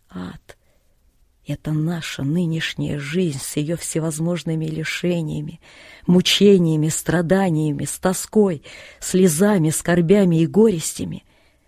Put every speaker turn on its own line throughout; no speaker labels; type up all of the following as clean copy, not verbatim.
Ад — это наша нынешняя жизнь с ее всевозможными лишениями, мучениями, страданиями, с тоской, слезами, скорбями и горестями.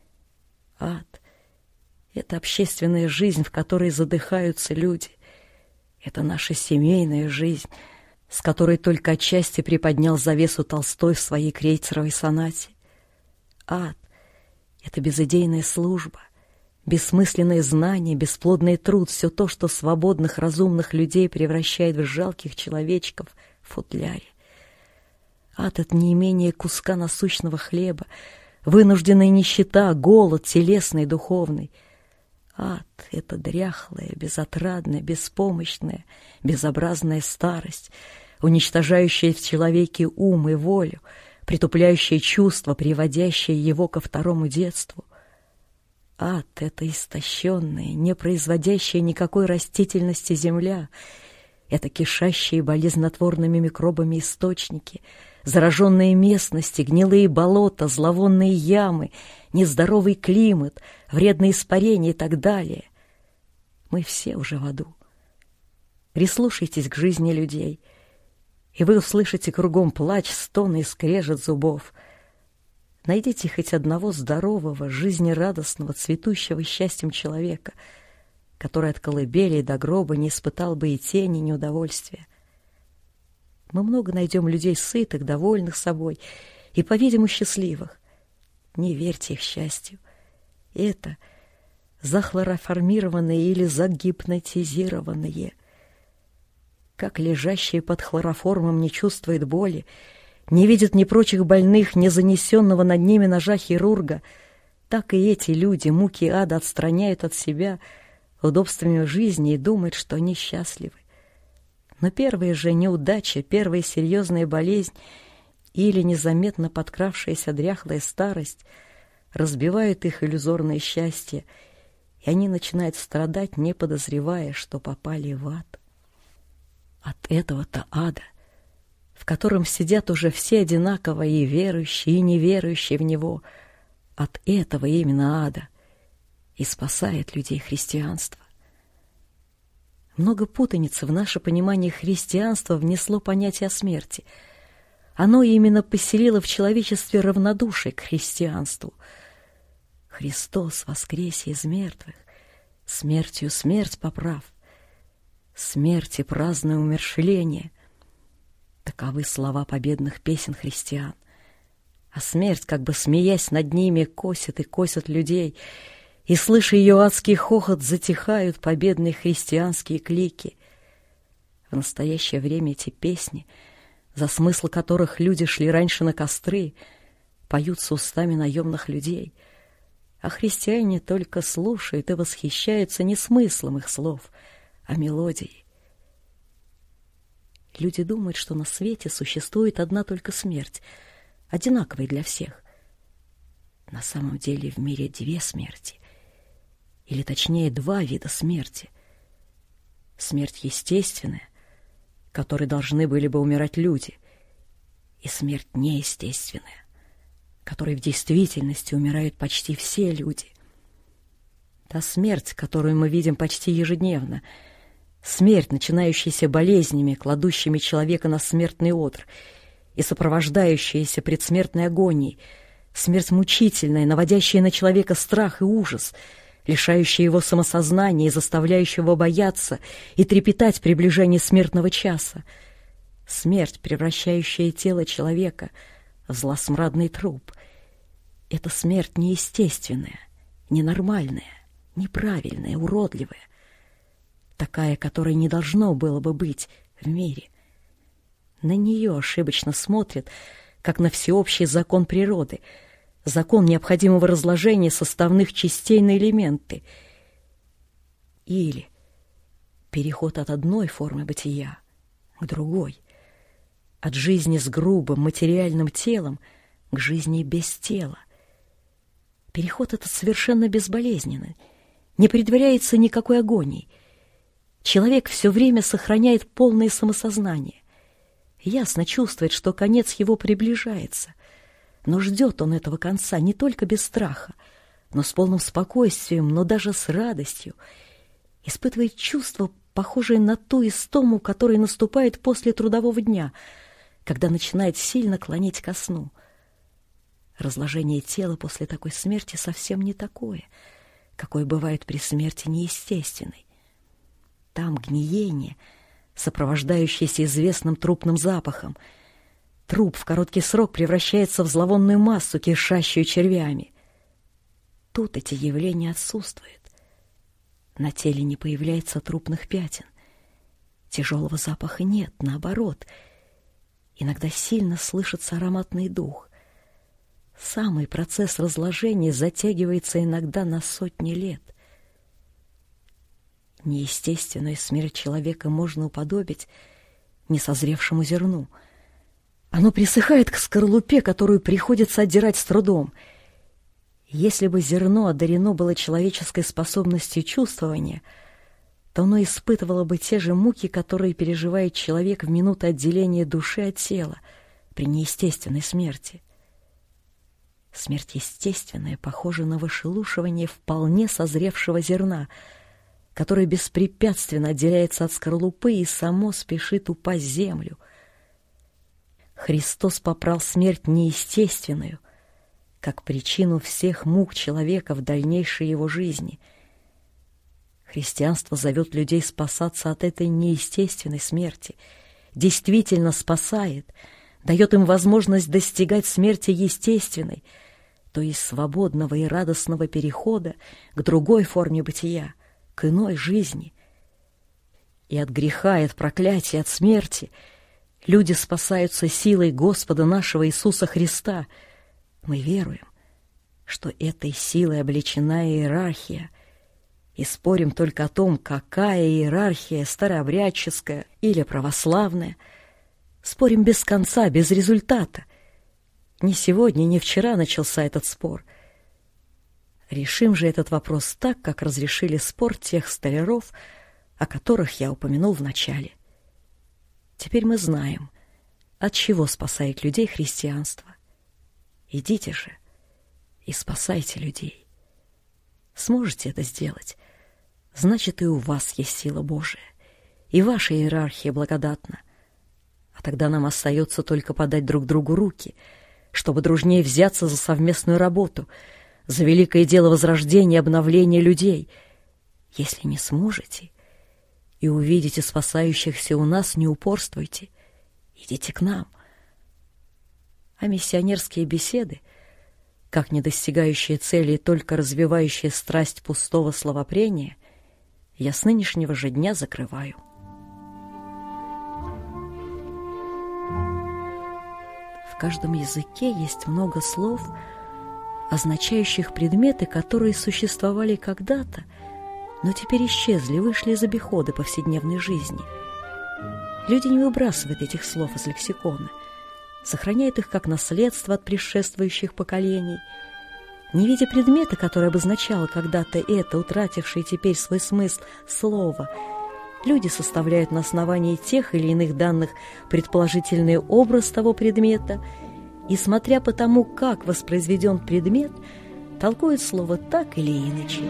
Ад — это общественная жизнь, в которой задыхаются люди. Это наша семейная жизнь, с которой только отчасти приподнял завесу Толстой в своей крейцеровой сонате. Ад — это безыдейная служба, бессмысленное знание, бесплодный труд, все то, что свободных, разумных людей превращает в жалких человечков в футляре. Ад — это неимение куска насущного хлеба, вынужденная нищета, голод телесный и духовный. Ад — это дряхлая, безотрадная, беспомощная, безобразная старость, уничтожающая в человеке ум и волю, притупляющая чувства, приводящая его ко второму детству. Ад — это истощенная, не производящая никакой растительности земля, это кишащие болезнетворными микробами источники, зараженные местности, гнилые болота, зловонные ямы, нездоровый климат, вредные испарения и так далее. Мы все уже в аду. Прислушайтесь к жизни людей, и вы услышите кругом плач, стоны и скрежет зубов. Найдите хоть одного здорового, жизнерадостного, цветущего счастьем человека, который от колыбели до гроба не испытал бы и тени неудовольствия. Мы много найдем людей сытых, довольных собой и, по-видимому, счастливых. Не верьте их счастью. Это захлороформированные или загипнотизированные. Как лежащие под хлороформом не чувствует боли, не видят ни прочих больных, ни занесенного над ними ножа хирурга, так и эти люди муки ада отстраняют от себя удобствами жизни и думают, что они счастливы. Но первая же неудача, первая серьезная болезнь или незаметно подкравшаяся дряхлая старость разбивают их иллюзорное счастье, и они начинают страдать, не подозревая, что попали в ад. От этого-то ада, в котором сидят уже все одинаково, и верующие, и неверующие в него, от этого именно ада и спасает людей христианство. Много путаницы в наше понимание христианства внесло понятие о смерти. Оно именно поселило в человечестве равнодушие к христианству. Христос воскресе из мертвых, смертью смерть поправ, смерти праздное умерщвление. Таковы слова победных песен христиан. А смерть, как бы смеясь над ними, косит и косит людей, и, слыша ее адский хохот, затихают победные христианские клики. В настоящее время эти песни, за смысл которых люди шли раньше на костры, поются устами наемных людей, а христиане только слушают и восхищаются не смыслом их слов, а мелодией. Люди думают, что на свете существует одна только смерть, одинаковая для всех. На самом деле в мире две смерти, или точнее два вида смерти. Смерть естественная, которой должны были бы умирать люди, и смерть неестественная, которой в действительности умирают почти все люди. Та смерть, которую мы видим почти ежедневно, смерть, начинающаяся болезнями, кладущими человека на смертный одр, и сопровождающаяся предсмертной агонией, смерть мучительная, наводящая на человека страх и ужас, лишающая его самосознания и заставляющая его бояться и трепетать при приближении смертного часа, смерть, превращающая тело человека в злосмрадный труп. Это смерть неестественная, ненормальная, неправильная, уродливая, такая, которой не должно было бы быть в мире. На нее ошибочно смотрят, как на всеобщий закон природы, закон необходимого разложения составных частей на элементы, или переход от одной формы бытия к другой, от жизни с грубым материальным телом к жизни без тела. Переход этот совершенно безболезненный, не предваряется никакой агонией. Человек все время сохраняет полное самосознание, ясно чувствует, что конец его приближается, но ждет он этого конца не только без страха, но с полным спокойствием, но даже с радостью, испытывает чувство, похожее на ту истому, которая наступает после трудового дня, когда начинает сильно клонить ко сну. Разложение тела после такой смерти совсем не такое, какое бывает при смерти неестественной. Там гниение, сопровождающееся известным трупным запахом. Труп в короткий срок превращается в зловонную массу, кишащую червями. Тут эти явления отсутствуют. На теле не появляется трупных пятен. Тяжелого запаха нет, наоборот. Иногда сильно слышится ароматный дух. Самый процесс разложения затягивается иногда на сотни лет. Неестественную смерть человека можно уподобить несозревшему зерну. Оно присыхает к скорлупе, которую приходится отдирать с трудом. Если бы зерно одарено было человеческой способностью чувствования, то оно испытывало бы те же муки, которые переживает человек в минуту отделения души от тела при неестественной смерти. Смерть естественная похожа на вышелушивание вполне созревшего зерна, которое беспрепятственно отделяется от скорлупы и само спешит упасть в землю. Христос попрал смерть неестественную, как причину всех мук человека в дальнейшей его жизни. Христианство зовет людей спасаться от этой неестественной смерти, действительно спасает, дает им возможность достигать смерти естественной, то есть свободного и радостного перехода к другой форме бытия, к иной жизни. И от греха, и от проклятия, от смерти люди спасаются силой Господа нашего Иисуса Христа. Мы веруем, что этой силой облечена иерархия, и спорим только о том, какая иерархия, старообрядческая или православная. Спорим без конца, без результата. Ни сегодня, ни вчера начался этот спор. Решим же этот вопрос так, как разрешили спор тех столяров, о которых я упомянул в начале. Теперь мы знаем, от чего спасает людей христианство. Идите же и спасайте людей. Сможете это сделать, значит, и у вас есть сила Божия, и ваша иерархия благодатна. А тогда нам остается только подать друг другу руки, чтобы дружнее взяться за совместную работу, за великое дело возрождения и обновления людей. Если не сможете и увидите спасающихся у нас, не упорствуйте, идите к нам. А миссионерские беседы, как не достигающие цели и только развивающие страсть пустого словопрения, я с нынешнего же дня закрываю. В каждом языке есть много слов, означающих предметы, которые существовали когда-то, но теперь исчезли, вышли из обихода повседневной жизни. Люди не выбрасывают этих слов из лексикона, сохраняют их как наследство от предшествующих поколений. Не видя предмета, который обозначало когда-то это, утратившее теперь свой смысл, слово, люди составляют на основании тех или иных данных предположительный образ того предмета и, смотря по тому, как воспроизведен предмет, толкуют слово так или иначе.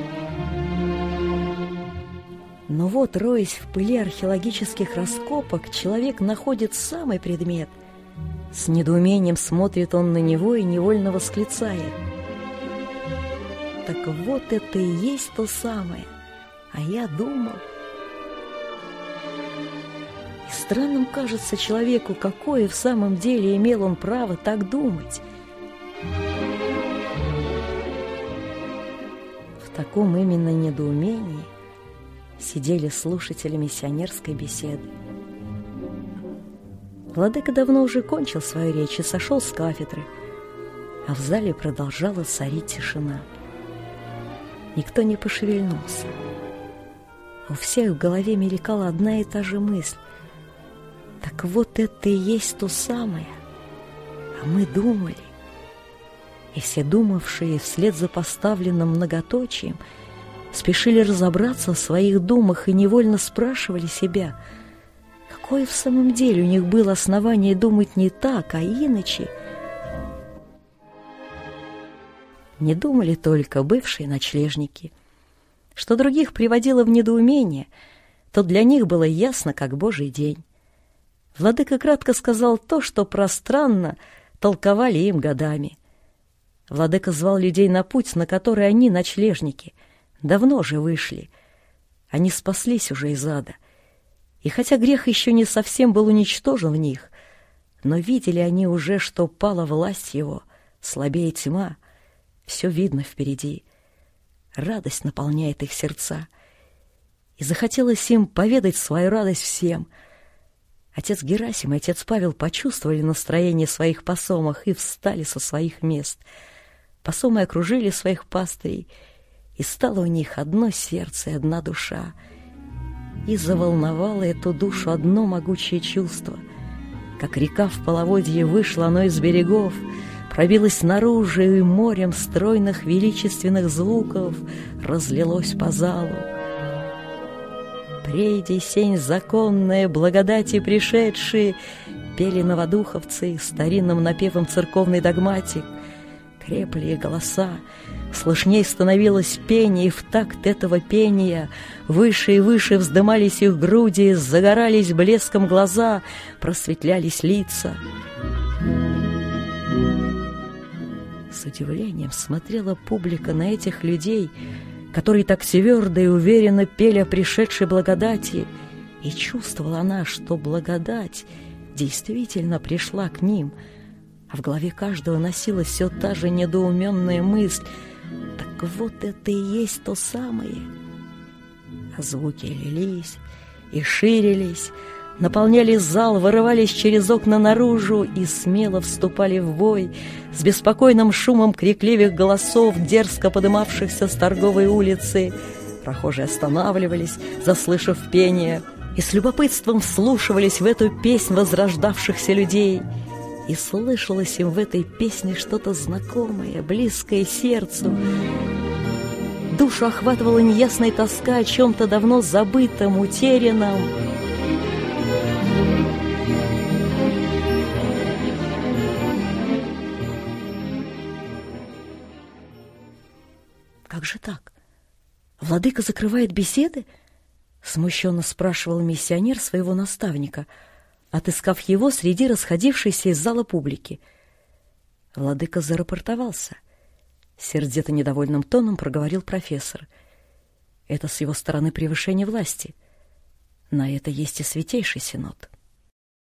Но вот, роясь в пыли археологических раскопок, человек находит самый предмет. С недоумением смотрит он на него и невольно восклицает: «Так вот это и есть то самое, а я думал». И странным кажется человеку, какое в самом деле имел он право так думать. В таком именно недоумении сидели слушатели миссионерской беседы. Владыка давно уже кончил свою речь и сошел с кафедры, а в зале продолжала царить тишина. Никто не пошевельнулся. У всех в голове мелькала одна и та же мысль: так вот это и есть то самое, а мы думали. И все думавшие вслед за поставленным многоточием спешили разобраться в своих думах и невольно спрашивали себя, какое в самом деле у них было основание думать не так, а иначе. Не думали только бывшие ночлежники, что других приводило в недоумение, то для них было ясно, как Божий день. Владыка кратко сказал то, что пространно толковали им годами. Владыка звал людей на путь, на который они, ночлежники, давно же вышли. Они спаслись уже из ада. И хотя грех еще не совсем был уничтожен в них, но видели они уже, что пала власть его, слабее тьма, все видно впереди. Радость наполняет их сердца. И захотелось им поведать свою радость всем. Отец Герасим и отец Павел почувствовали настроение своих посомов и встали со своих мест. Посомы окружили своих пастырей, и стало у них одно сердце и одна душа. И заволновало эту душу одно могучее чувство. Как река в половодье вышло оно из берегов, пробилось наружу и морем стройных величественных звуков разлилось по залу. «Прейди сень законная, благодати пришедшие», пели новодуховцы старинным напевом церковный догматик. Крепли голоса, слышней становилось пение, и в такт этого пения выше и выше вздымались их груди, загорались блеском глаза, просветлялись лица. С удивлением смотрела публика на этих людей, которые так твердо и уверенно пели о пришедшей благодати, и чувствовала она, что благодать действительно пришла к ним, а в голове каждого носилась все та же недоуменная мысль: так вот это и есть то самое. А звуки лились и ширились, наполняли зал, вырывались через окна наружу и смело вступали в бой с беспокойным шумом крикливых голосов, дерзко подымавшихся с торговой улицы. Прохожие останавливались, заслышав пение, и с любопытством вслушивались в эту песнь возрождавшихся людей. И слышалось им в этой песне что-то знакомое, близкое сердцу. Душу охватывала неясная тоска о чем-то давно забытом, утерянном. «Как же так? Владыка закрывает беседы?» — смущенно спрашивал миссионер своего наставника, отыскав его среди расходившейся из зала публики. Владыка зарапортовался. Сердито недовольным тоном проговорил профессор. Это с его стороны превышение власти. На это есть и Святейший Синод.